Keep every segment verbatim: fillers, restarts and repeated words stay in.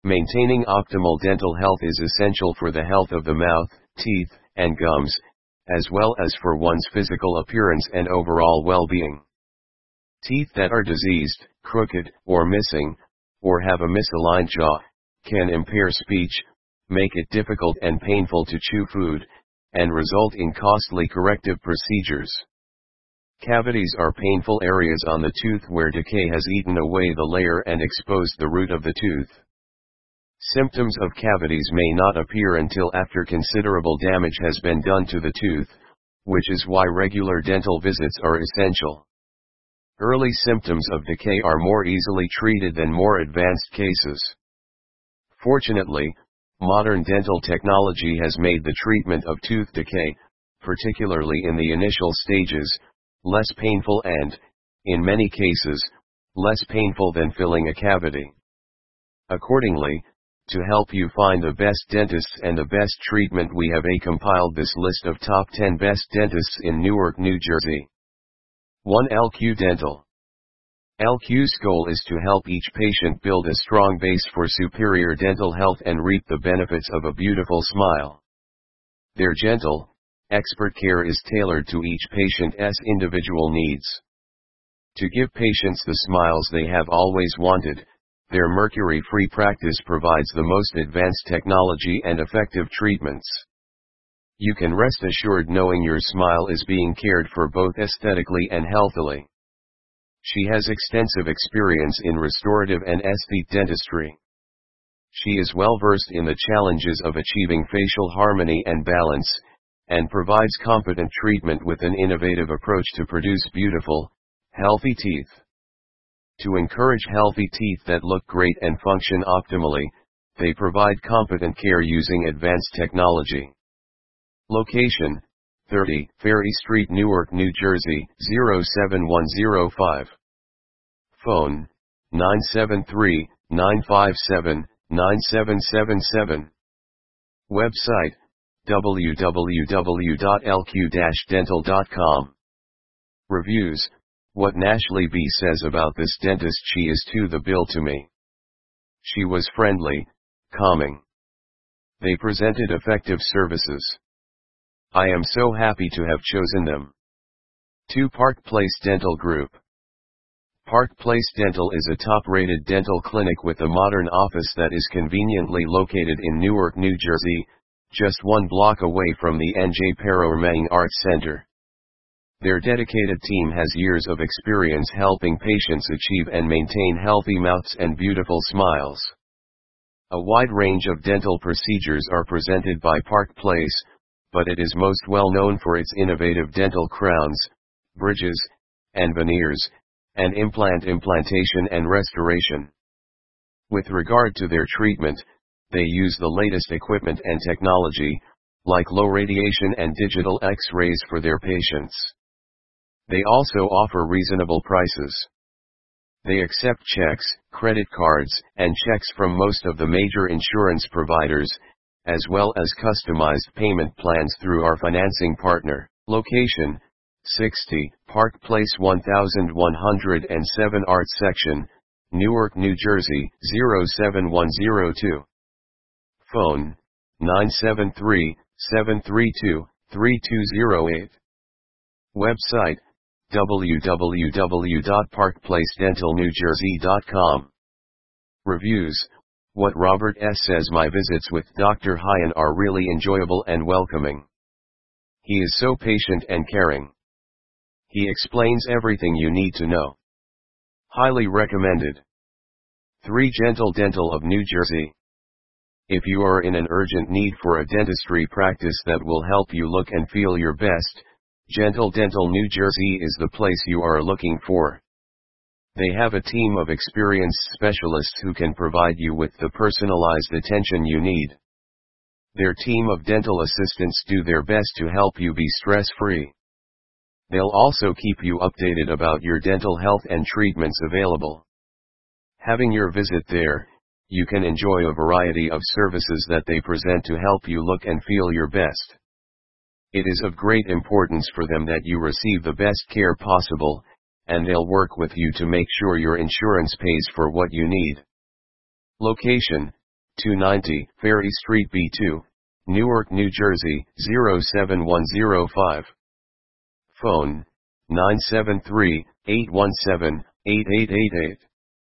Maintaining optimal dental health is essential for the health of the mouth, teeth, and gums, as well as for one's physical appearance and overall well-being. Teeth that are diseased, crooked, or missing, or have a misaligned jaw, can impair speech, make it difficult and painful to chew food, and result in costly corrective procedures. Cavities are painful areas on the tooth where decay has eaten away the layer and exposed the root of the tooth. Symptoms of cavities may not appear until after considerable damage has been done to the tooth, which is why regular dental visits are essential. Early symptoms of decay are more easily treated than more advanced cases. Fortunately, modern dental technology has made the treatment of tooth decay, particularly in the initial stages, less painful and, in many cases, less painful than filling a cavity. Accordingly, to help you find the best dentists and the best treatment, we have a compiled this list of top ten best dentists in Newark, New Jersey. one L Q Dental. L Q's goal is to help each patient build a strong base for superior dental health and reap the benefits of a beautiful smile. Their gentle, expert care is tailored to each patient's individual needs. To give patients the smiles they have always wanted, their mercury-free practice provides the most advanced technology and effective treatments. You can rest assured knowing your smile is being cared for both aesthetically and healthily. She has extensive experience in restorative and aesthetic dentistry. She is well versed in the challenges of achieving facial harmony and balance, and provides competent treatment with an innovative approach to produce beautiful, healthy teeth. To encourage healthy teeth that look great and function optimally, they provide competent care using advanced technology. Location: thirty Ferry Street, Newark, New Jersey, zero seven one zero five. Phone: nine seven three, nine five seven, nine seven seven seven. Website: w w w dot l q dash dental dot com. Reviews: what Nashley B says about this dentist: she is to the bill to me. She was friendly, calming. They presented effective services. I am so happy to have chosen them. two Park Place Dental Group. Park Place Dental is a top-rated dental clinic with a modern office that is conveniently located in Newark, New Jersey, just one block away from the N J Perelman Arts Center. Their dedicated team has years of experience helping patients achieve and maintain healthy mouths and beautiful smiles. A wide range of dental procedures are presented by Park Place, but it is most well known for its innovative dental crowns, bridges, and veneers, and implant implantation and restoration. With regard to their treatment, they use the latest equipment and technology, like low radiation and digital X-rays for their patients. They also offer reasonable prices. They accept checks, credit cards, and checks from most of the major insurance providers, as well as customized payment plans through our financing partner. Location: sixty Park Place, one thousand one hundred seven Arts Section, Newark, New Jersey, zero seven one zero two. Phone: nine seven three, seven three two, three two zero eight. Website: w w w dot park place dental new jersey dot com. Reviews: what Robert S. says: my visits with Doctor Hyan are really enjoyable and welcoming. He is so patient and caring. He explains everything you need to know. Highly recommended. three Gentle Dental of New Jersey. If you are in an urgent need for a dentistry practice that will help you look and feel your best, Gentle Dental New Jersey is the place you are looking for. They have a team of experienced specialists who can provide you with the personalized attention you need. Their team of dental assistants do their best to help you be stress-free. They'll also keep you updated about your dental health and treatments available. Having your visit there, you can enjoy a variety of services that they present to help you look and feel your best. It is of great importance for them that you receive the best care possible, and they'll work with you to make sure your insurance pays for what you need. Location: two ninety, Ferry Street B two, Newark, New Jersey, zero seven one zero five. Phone, nine seven three, eight one seven, eight eight eight eight.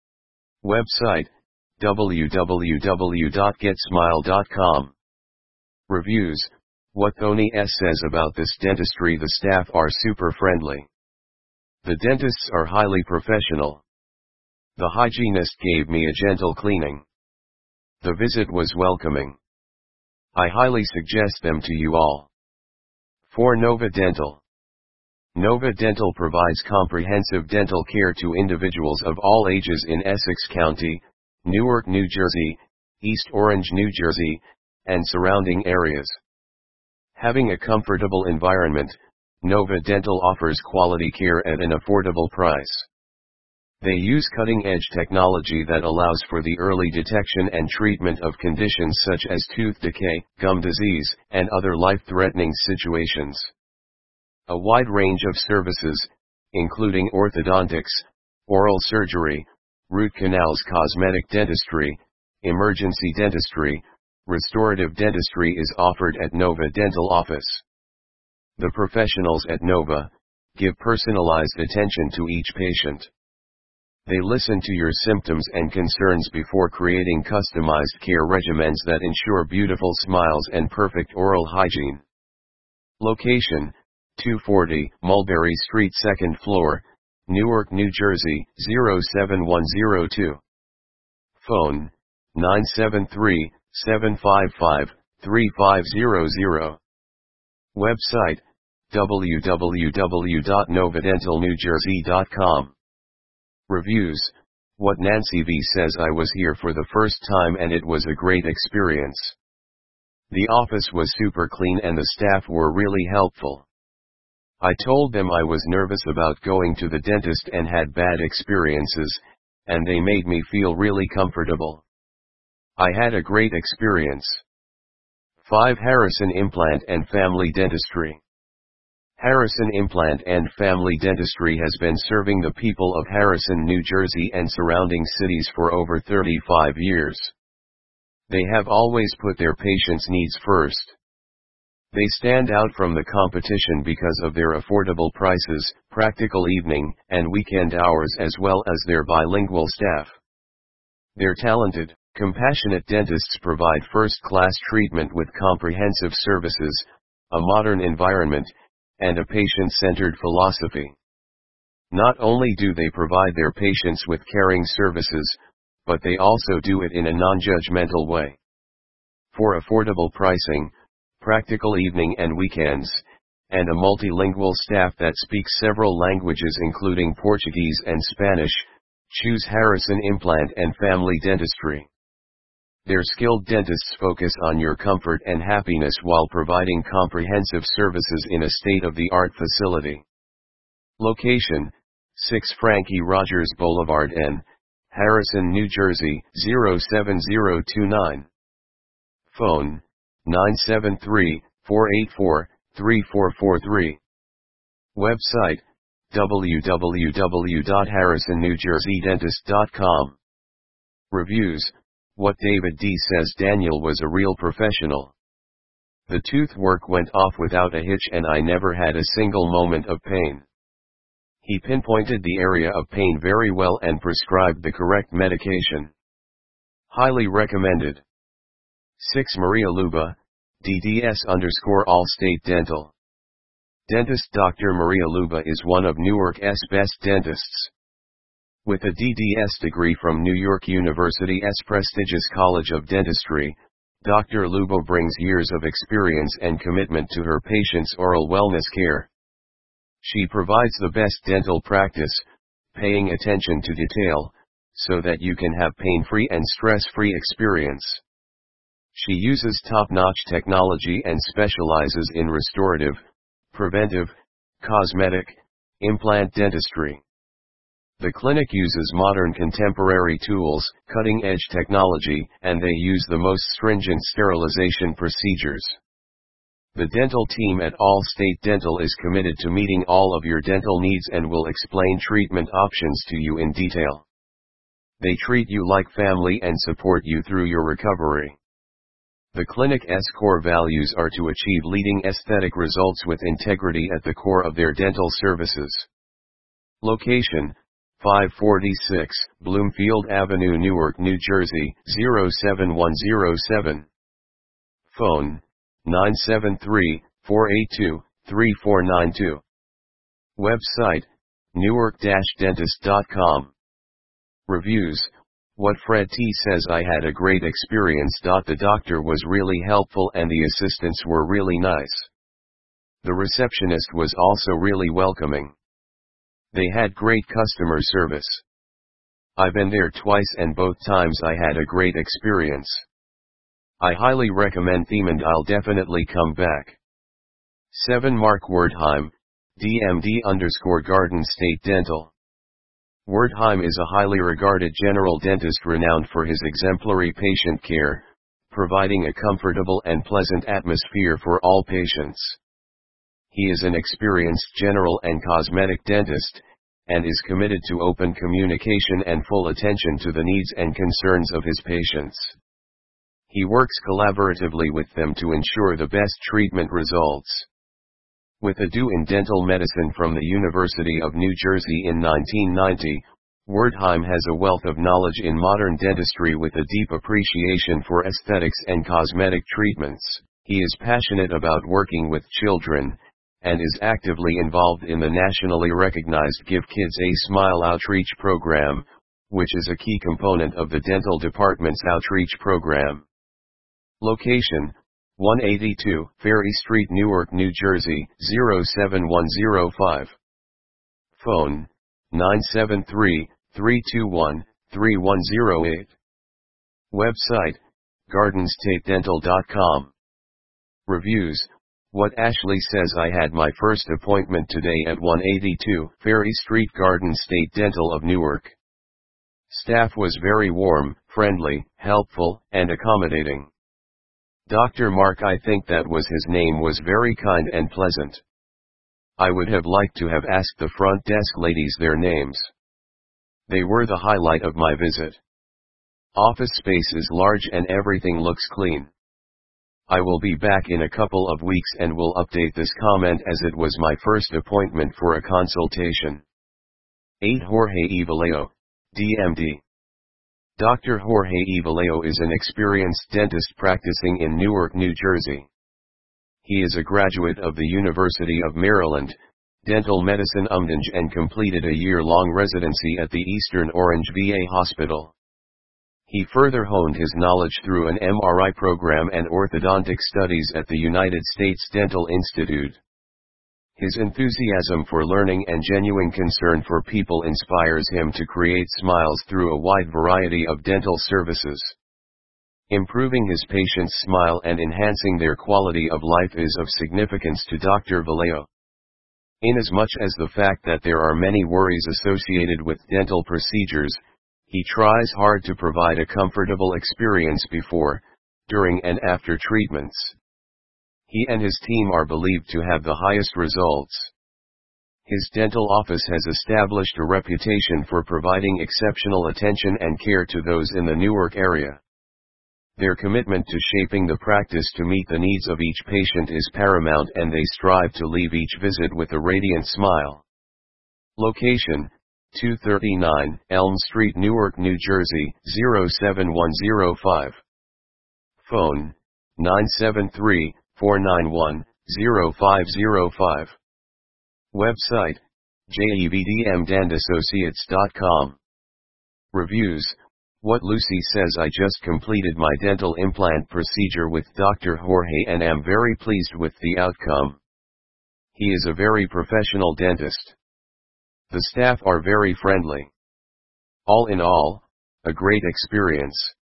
Website, w w w dot get smile dot com. Reviews, what Tony S says about this dentistry: the staff are super friendly. The dentists are highly professional. The hygienist gave me a gentle cleaning. The visit was welcoming. I highly suggest them to you all. For Nova Dental. Nova Dental provides comprehensive dental care to individuals of all ages in Essex County, Newark, New Jersey, East Orange, New Jersey, and surrounding areas. Having a comfortable environment, Nova Dental offers quality care at an affordable price. They use cutting-edge technology that allows for the early detection and treatment of conditions such as tooth decay, gum disease, and other life-threatening situations. A wide range of services, including orthodontics, oral surgery, root canals, cosmetic dentistry, emergency dentistry, restorative dentistry is offered at Nova Dental office. The professionals at Nova give personalized attention to each patient. They listen to your symptoms and concerns before creating customized care regimens that ensure beautiful smiles and perfect oral hygiene. Location, two forty Mulberry Street, second floor, Newark, New Jersey, zero seven one zero two. Phone, nine seven three, seven five five, three five zero zero. Website, w w w dot nova dental new jersey dot com. Reviews, what Nancy V says: I was here for the first time and it was a great experience. The office was super clean and the staff were really helpful. I told them I was nervous about going to the dentist and had bad experiences, and they made me feel really comfortable. I had a great experience. five Harrison Implant and Family Dentistry. Harrison Implant and Family Dentistry has been serving the people of Harrison, New Jersey and surrounding cities for over thirty-five years. They have always put their patients' needs first. They stand out from the competition because of their affordable prices, practical evening and weekend hours, as well as their bilingual staff. Their talented, compassionate dentists provide first-class treatment with comprehensive services, a modern environment, and a patient-centered philosophy. Not only do they provide their patients with caring services, but they also do it in a non-judgmental way. For affordable pricing, practical evening and weekends, and a multilingual staff that speaks several languages including Portuguese and Spanish, choose Harrison Implant and Family Dentistry. Their skilled dentists focus on your comfort and happiness while providing comprehensive services in a state-of-the-art facility. Location, six Frankie Rogers Boulevard N, Harrison, New Jersey, zero seven zero two nine. Phone, nine seven three, four eight four, three four four three. Website, w w w dot harrison new jersey dentist dot com. Reviews, what David D says: Daniel was a real professional. The tooth work went off without a hitch and I never had a single moment of pain. He pinpointed the area of pain very well and prescribed the correct medication. Highly recommended. six Maria Luba, D D S underscore Allstate Dental. Dentist Doctor Maria Luba is one of Newark's best dentists. With a D D S degree from New York University's prestigious College of Dentistry, Doctor Luba brings years of experience and commitment to her patients' oral wellness care. She provides the best dental practice, paying attention to detail, so that you can have pain-free and stress-free experience. She uses top-notch technology and specializes in restorative, preventive, cosmetic, implant dentistry. The clinic uses modern contemporary tools, cutting-edge technology, and they use the most stringent sterilization procedures. The dental team at Allstate Dental is committed to meeting all of your dental needs and will explain treatment options to you in detail. They treat you like family and support you through your recovery. The clinic's core values are to achieve leading aesthetic results with integrity at the core of their dental services. Location: five forty-six Bloomfield Avenue, Newark, New Jersey, zero seven one zero seven. Phone: nine seven three, four eight two, three four nine two. Website: newark dash dentist dot com. Reviews: What Fred T says, I had a great experience. The doctor was really helpful and the assistants were really nice. The receptionist was also really welcoming. They had great customer service. I've been there twice and both times I had a great experience. I highly recommend them and I'll definitely come back. seven Mark Wertheim, D M D underscore Garden State Dental. Wertheim is a highly regarded general dentist renowned for his exemplary patient care, providing a comfortable and pleasant atmosphere for all patients. He is an experienced general and cosmetic dentist, and is committed to open communication and full attention to the needs and concerns of his patients. He works collaboratively with them to ensure the best treatment results. With a D O in dental medicine from the University of New Jersey in nineteen ninety, Wertheim has a wealth of knowledge in modern dentistry with a deep appreciation for aesthetics and cosmetic treatments. He is passionate about working with children, and is actively involved in the nationally recognized Give Kids a Smile outreach program, which is a key component of the dental department's outreach program. Location: one eighty-two Ferry Street, Newark, New Jersey, zero seven one zero five. Phone: nine seven three, three two one, three one zero eight. Website: garden state dental dot com. Reviews: What Ashley says, I had my first appointment today at one eighty-two Ferry Street, Garden State Dental of Newark. Staff was very warm, friendly, helpful, and accommodating. Doctor Mark, I think that was his name, was very kind and pleasant. I would have liked to have asked the front desk ladies their names. They were the highlight of my visit. Office space is large and everything looks clean. I will be back in a couple of weeks and will update this comment as it was my first appointment for a consultation. eight Jorge E. Vallejo, D M D. Doctor Jorge E. Vallejo is an experienced dentist practicing in Newark, New Jersey. He is a graduate of the University of Maryland, Dental Medicine U M D N J, and completed a year-long residency at the Eastern Orange V A Hospital. He further honed his knowledge through an M R I program and orthodontic studies at the United States Dental Institute. His enthusiasm for learning and genuine concern for people inspires him to create smiles through a wide variety of dental services. Improving his patients' smile and enhancing their quality of life is of significance to Doctor Vallejo. Inasmuch as the fact that there are many worries associated with dental procedures, he tries hard to provide a comfortable experience before, during and after treatments. He and his team are believed to have the highest results. His dental office has established a reputation for providing exceptional attention and care to those in the Newark area. Their commitment to shaping the practice to meet the needs of each patient is paramount, and they strive to leave each visit with a radiant smile. Location: two thirty-nine Elm Street, Newark, New Jersey, zero seven one zero five. Phone: nine seven three, four nine one, zero five zero five. Website: j e v d m dent associates dot com. Reviews: What Lucy says, I just completed my dental implant procedure with Doctor Jorge and am very pleased with the outcome. He is a very professional dentist. The staff are very friendly. All in all, a great experience.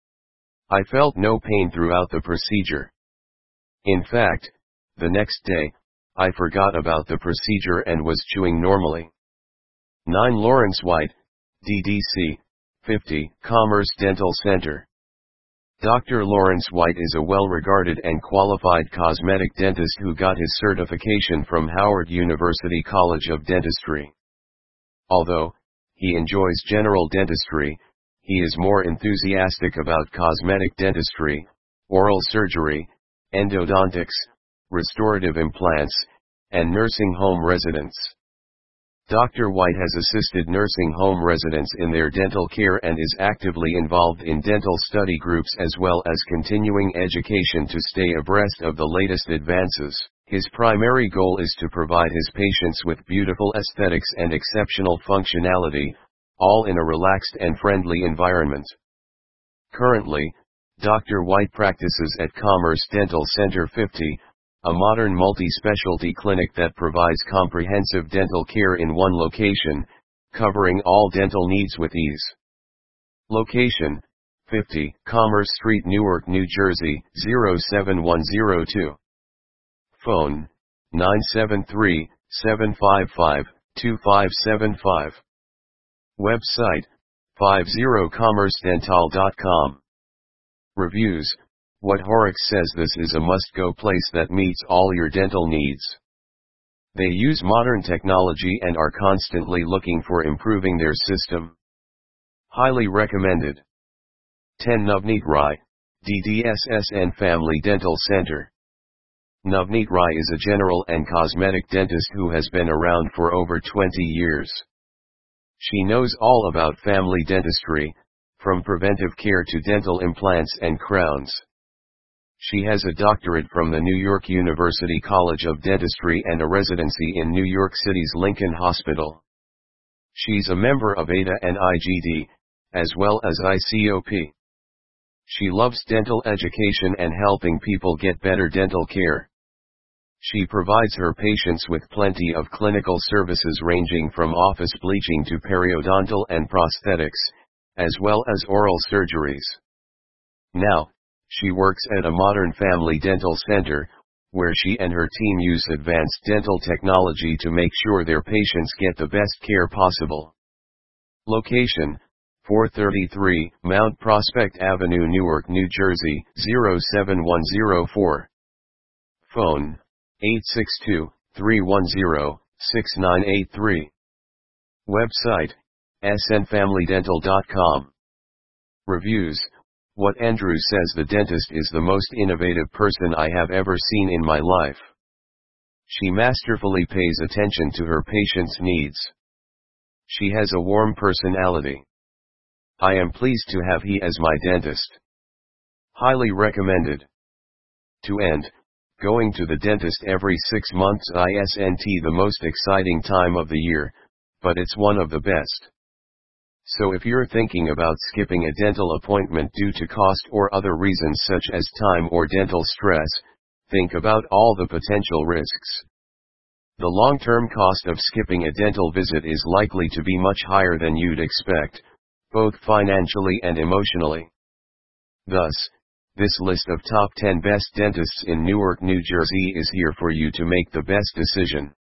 I felt no pain throughout the procedure. In fact, the next day, I forgot about the procedure and was chewing normally. nine Lawrence White, D D C, fifty, Commerce Dental Center. Doctor Lawrence White is a well-regarded and qualified cosmetic dentist who got his certification from Howard University College of Dentistry. Although he enjoys general dentistry, he is more enthusiastic about cosmetic dentistry, oral surgery, endodontics, restorative implants, and nursing home residents. Doctor White has assisted nursing home residents in their dental care and is actively involved in dental study groups as well as continuing education to stay abreast of the latest advances. His primary goal is to provide his patients with beautiful aesthetics and exceptional functionality, all in a relaxed and friendly environment. Currently, Doctor White practices at Commerce Dental Center fifty, a modern multi-specialty clinic that provides comprehensive dental care in one location, covering all dental needs with ease. Location: fifty, Commerce Street, Newark, New Jersey, zero seven one zero two. Phone: nine seven three, seven five five, two five seven five. Website: fifty commerce dental dot com. Reviews: What Horrocks says, this is a must-go place that meets all your dental needs. They use modern technology and are constantly looking for improving their system. Highly recommended. ten Navneet Rai, D D S S N Family Dental Center. Navneet Rai is a general and cosmetic dentist who has been around for over twenty years. She knows all about family dentistry, from preventive care to dental implants and crowns. She has a doctorate from the New York University College of Dentistry and a residency in New York City's Lincoln Hospital. She's a member of A D A and I G D, as well as I C O P. She loves dental education and helping people get better dental care. She provides her patients with plenty of clinical services ranging from office bleaching to periodontal and prosthetics, as well as oral surgeries. Now, she works at a modern family dental center, where she and her team use advanced dental technology to make sure their patients get the best care possible. Location: four thirty-three Mount Prospect Avenue, Newark, New Jersey, zero seven one zero four. Phone: eight six two, three one zero, six nine eight three. Website: s n family dental dot com. Reviews: What Andrew says, the dentist is the most innovative person I have ever seen in my life. She masterfully pays attention to her patients' needs. She has a warm personality. I am pleased to have he as my dentist. Highly recommended. To end, going to the dentist every six months isn't the most exciting time of the year, but it's one of the best. So if you're thinking about skipping a dental appointment due to cost or other reasons such as time or dental stress, think about all the potential risks. The long-term cost of skipping a dental visit is likely to be much higher than you'd expect, both financially and emotionally. Thus, this list of top ten best dentists in Newark, New Jersey is here for you to make the best decision.